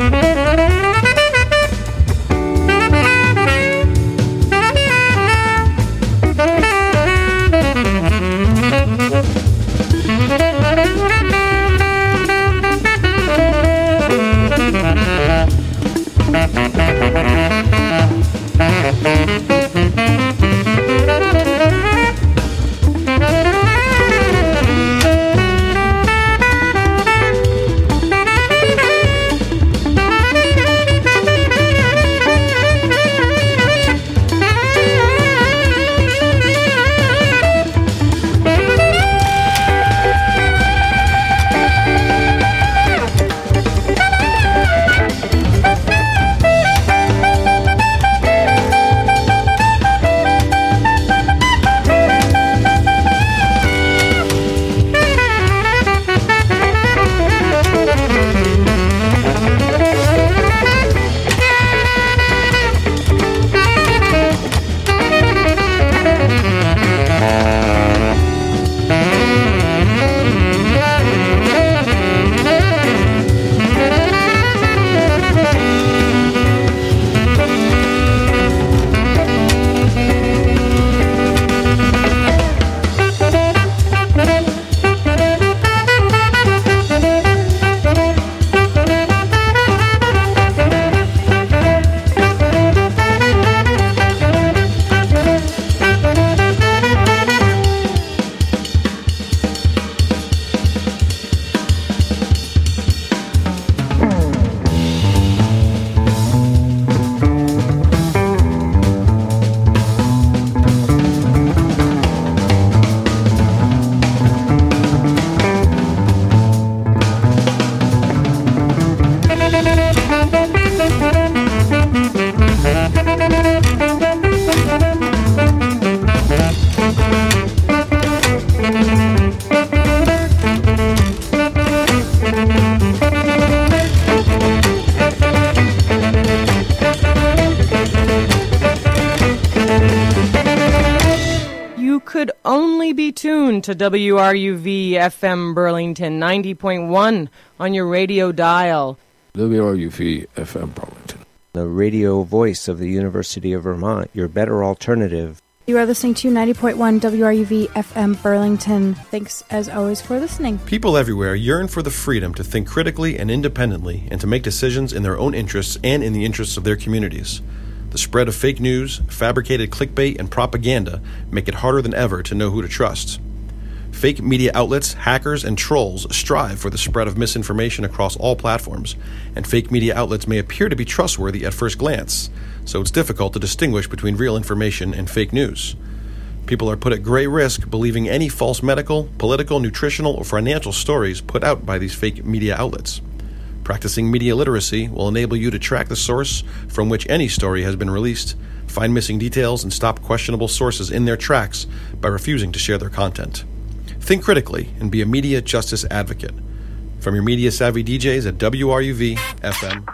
tuned to WRUV FM Burlington 90.1 on your radio dial. WRUV FM Burlington, the radio voice of the University of Vermont, your better alternative. You are listening to 90.1 WRUV FM Burlington. Thanks, as always, for listening. People everywhere yearn for the freedom to think critically and independently and to make decisions in their own interests and in the interests of their communities. The spread of fake news, fabricated clickbait, and propaganda make it harder than ever to know who to trust. Fake media outlets, hackers, and trolls strive for the spread of misinformation across all platforms, and fake media outlets may appear to be trustworthy at first glance, so it's difficult to distinguish between real information and fake news. People are put at great risk believing any false medical, political, nutritional, or financial stories put out by these fake media outlets. Practicing media literacy will enable you to track the source from which any story has been released, find missing details, and stop questionable sources in their tracks by refusing to share their content. Think critically and be a media justice advocate. From your media-savvy DJs at WRUV FM.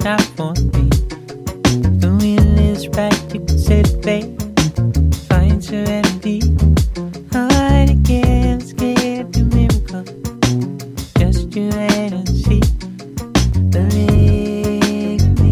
not for me. The wind is right, you can say it, babe. Find serenity. Hard again, scared to miracle. Just you wait and see. Believe me.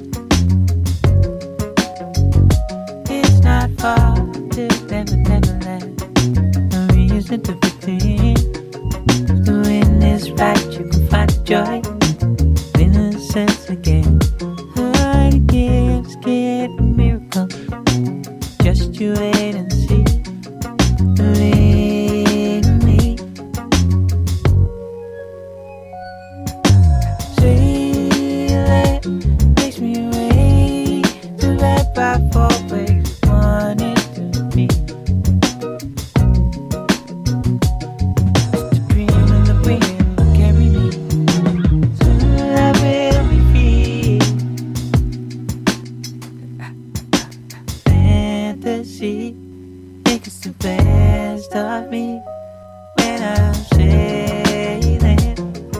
It's not far to Neverland. No reason to pretend. If the wind is right, you can find joy. Innocence again. Hard again, scared to miracle. Just you wait and see. Believe me. Sailing makes me away to right by 4 ways. Want it to be. To dream in the wind will carry me. Soon I will be free. Fantasy makes the best of me when I'm sailing.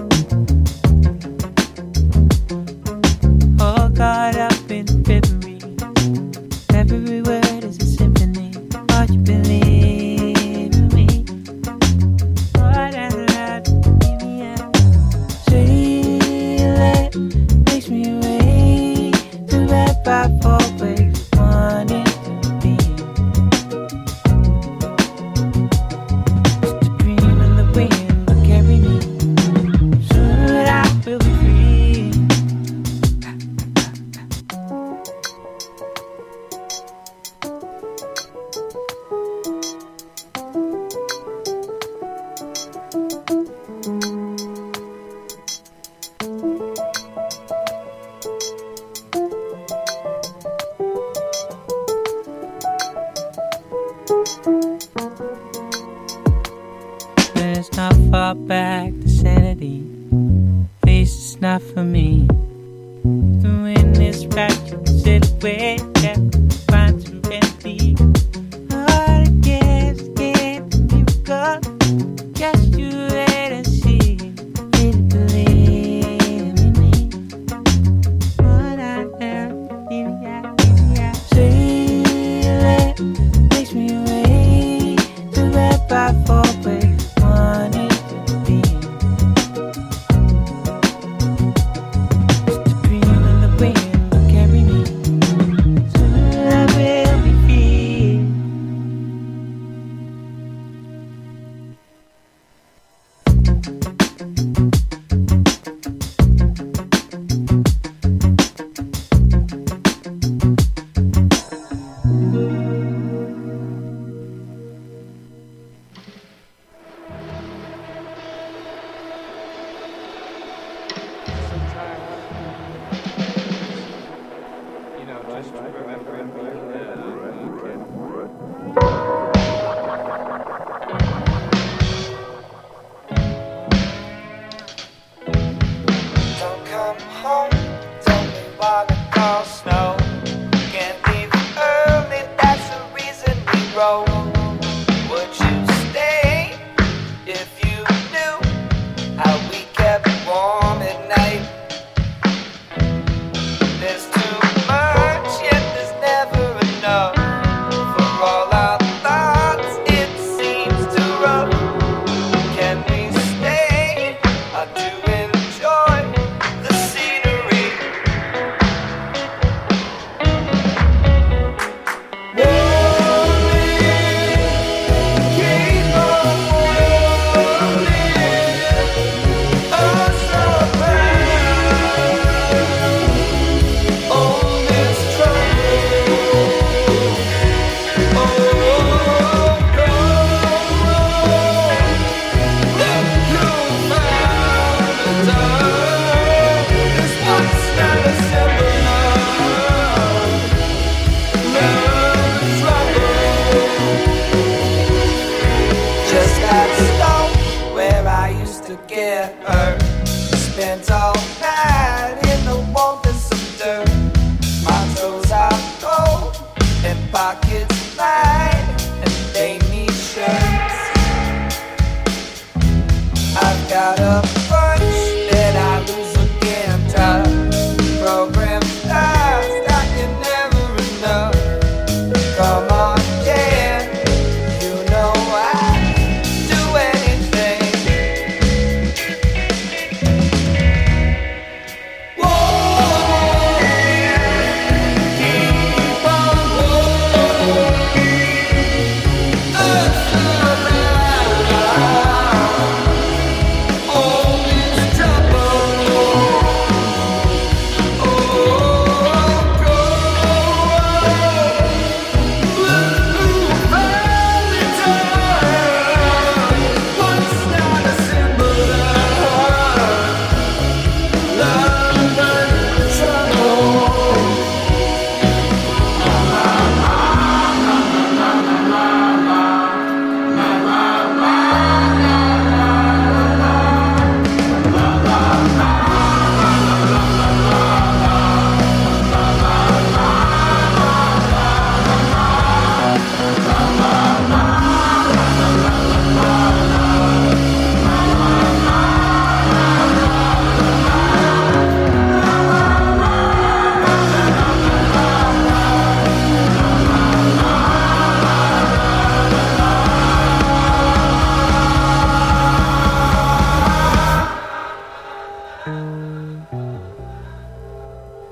All caught up in reverie. Every word is a symphony. Won't you believe in me? What I love, give me a sailing makes me away to right by 4 ways. Want it to be. To dream in the wind will carry me. Soon I will be free. There's not far back to sanity. Face is not for me. The wind is right, you can sit away. Yeah, find serenity. Hard again, scared to miracle. Just you wait and see. Really believe in me. What I am, sailing makes me away to right by 4 ways. Want it to be. To dream in the wind will carry me. Soon I will be free. Don't come home, tell me why the car snow. Can't leave early, that's the reason we roll. Would you stay if you knew how we kept warm at night? There's too much, yet there's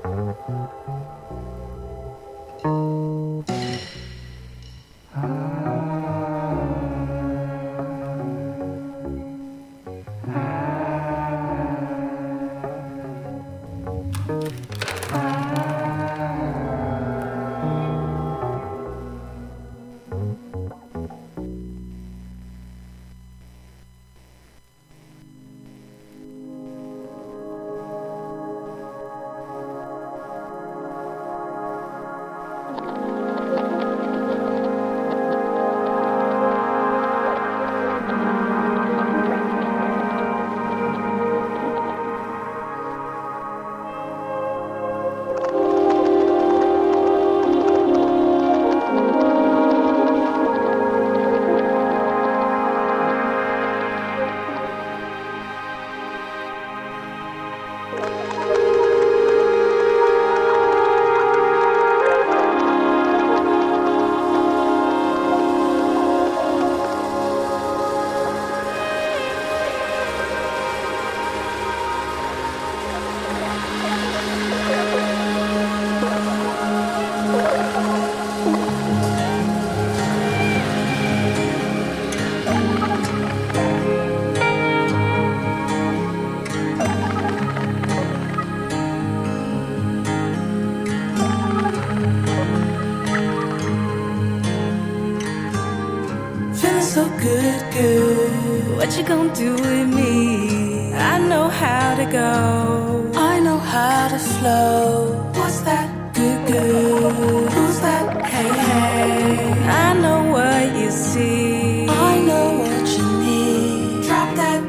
So good, good. What you gonna do with me? I know how to go. I know how to flow. What's that? Good, good. Who's that? Hey, hey. I know what you see. I know what you need. Drop that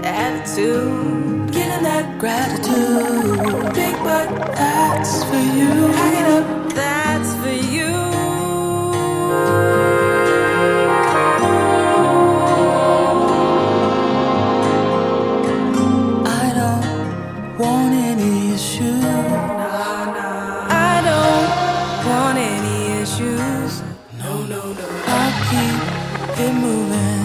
attitude. Get in that gratitude. Big butt, that's for you. Pack it up, that's for you. Want any issues? I don't want any issues. No, no, no. I'll keep it moving.